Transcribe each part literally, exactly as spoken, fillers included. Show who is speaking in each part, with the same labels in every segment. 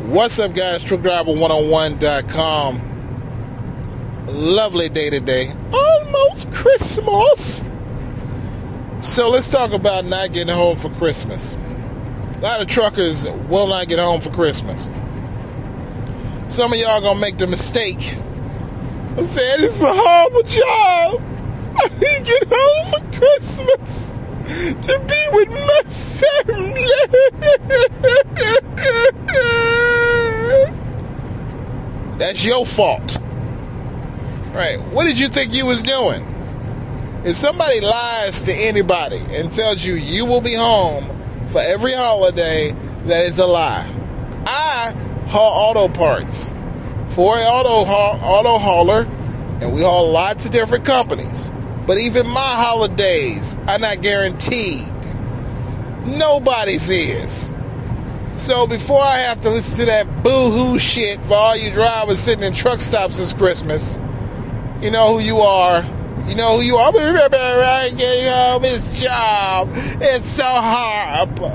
Speaker 1: What's up, guys? Truck Driver one oh one dot com. Lovely day today. Almost Christmas. So let's talk about not getting home for Christmas. A lot of truckers will not get home for Christmas. Some of y'all gonna make the mistake. I'm saying this is a horrible job. I need to get home for Christmas to be with my family. That's your fault. Right? What did you think you was doing? If somebody lies to anybody and tells you you will be home for every holiday, that is a lie. I haul auto parts for an auto haul, auto hauler, and we haul lots of different companies. But even my holidays are not guaranteed. Nobody's is. So before I have to listen to that boo-hoo shit for all you drivers sitting in truck stops this Christmas, you know who you are. You know who you are. Right? Getting home his job. It's so horrible.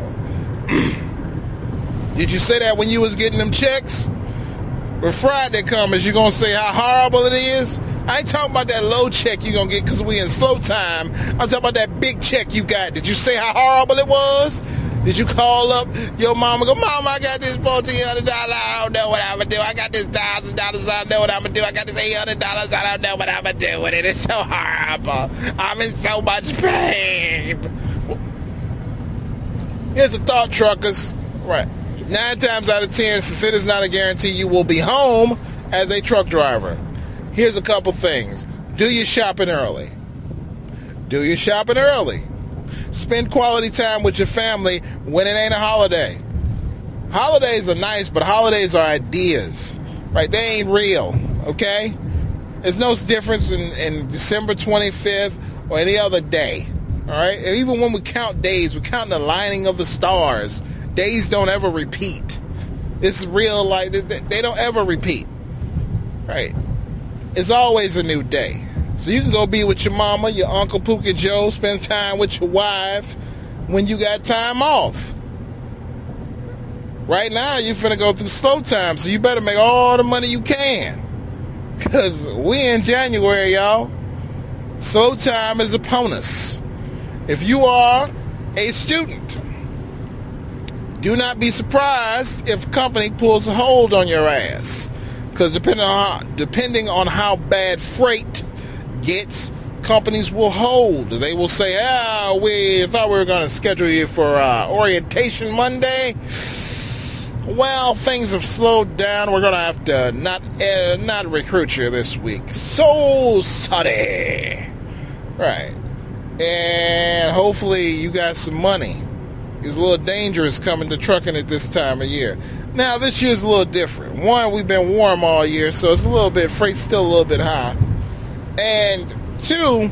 Speaker 1: Did you say that when you was getting them checks? When Friday comes, you gonna say how horrible it is? I ain't talking about that low check you gonna get because we in slow time. I'm talking about that big check you got. Did you say how horrible it was? Did you call up your mama and go, Mama, I got this fourteen hundred dollars, I don't know what I'm going to do. I got this one thousand dollars, I don't know what I'm going to do. I got this eight hundred dollars, I don't know what I'm going to do with it. It's so horrible. I'm in so much pain. Here's a thought, truckers. Right. Nine times out of ten, since it is not a guarantee you will be home as a truck driver, here's a couple things. Do your shopping early. Do your shopping early. Spend quality time with your family when it ain't a holiday. Holidays are nice, but holidays are ideas, right? They ain't real, okay? There's no difference in, in December twenty-fifth or any other day, all right? And even when we count days, we count the lining of the stars. Days don't ever repeat. It's real, like, they don't ever repeat, right? It's always a new day. So you can go be with your mama, your Uncle Pookie Joe, spend time with your wife when you got time off. Right now, you're finna go through slow time, so you better make all the money you can. Because we in January, y'all. Slow time is upon us. If you are a student, do not be surprised if a company pulls a hold on your ass. Because depending on, depending on how bad freight gets, companies will hold. They will say, ah, we thought we were going to schedule you for uh, orientation Monday. Well, things have slowed down. We're going to have to not uh, not recruit you this week. So sorry. Right. And hopefully you got some money. It's a little dangerous coming to trucking at this time of year. Now, this year's a little different. One, we've been warm all year, so it's a little bit, freight's still a little bit high. And two,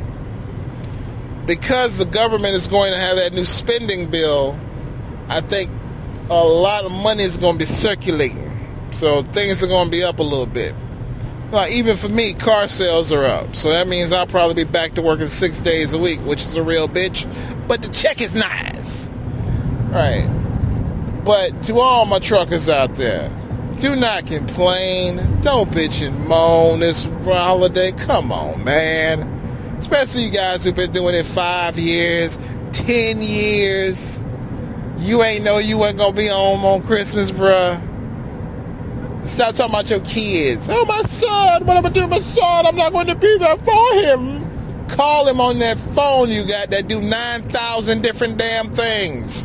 Speaker 1: because the government is going to have that new spending bill, I think a lot of money is going to be circulating. So things are going to be up a little bit. Like even for me, car sales are up. So that means I'll probably be back to working six days a week, which is a real bitch. But the check is nice. Right. But to all my truckers out there, do not complain. Don't bitch and moan this holiday. Come on, man. Especially you guys who've been doing it five years, ten years. You ain't know you wasn't going to be home on Christmas, bruh. Stop talking about your kids. Oh, my son. What am I going to do with my son? I'm not going to be there for him. Call him on that phone you got that do nine thousand different damn things.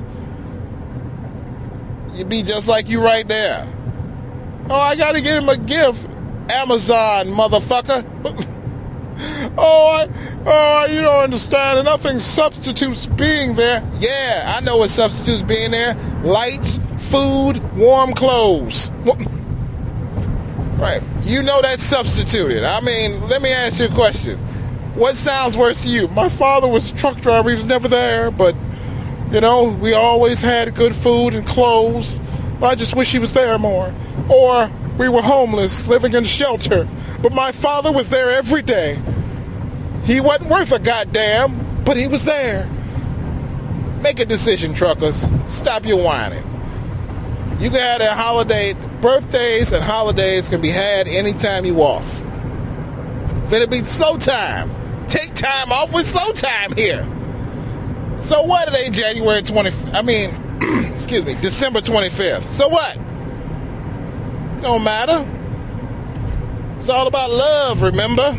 Speaker 1: You'd be just like you right there. Oh, I gotta get him a gift. Amazon, motherfucker. oh, I, oh, you don't understand. Nothing substitutes being there. Yeah, I know what substitutes being there. Lights, food, warm clothes. Right. You know that's substituted. I mean, let me ask you a question. What sounds worse to you? My father was a truck driver. He was never there, but, you know, we always had good food and clothes. I just wish he was there more. Or we were homeless, living in shelter. But my father was there every day. He wasn't worth a goddamn, but he was there. Make a decision, truckers. Stop your whining. You can have that holiday, birthdays and holidays can be had anytime you off. If it'll be slow time, take time off with slow time here. So what today, January twentieth, I mean, excuse me, December twenty-fifth. So what? Don't matter. It's all about love, remember?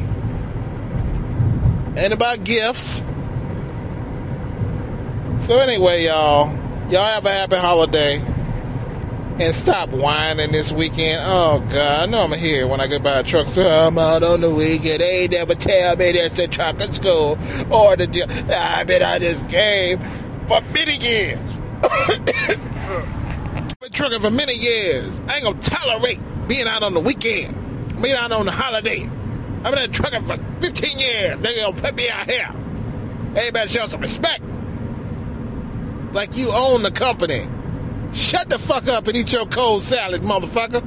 Speaker 1: And about gifts. So anyway, y'all, y'all have a happy holiday. And stop whining this weekend. Oh, God, I know I'm here when I get by a truck store. I'm out on the weekend. They ain't never tell me there's the truck at school or the deal. I've been on this game for many years. I've been trucking for many years. I ain't gonna tolerate being out on the weekend, being out on the holiday. I've been trucking for fifteen years. They gonna put me out here. Everybody show some respect. Like you own the company. Shut the fuck up and eat your cold salad, motherfucker.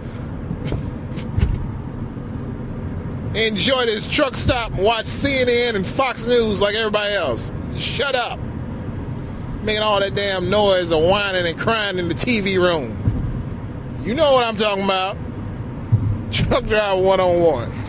Speaker 1: Enjoy this truck stop and watch C N N and Fox News like everybody else. Shut up. Making all that damn noise of whining and crying in the T V room. You know what I'm talking about. Truck driver one oh one.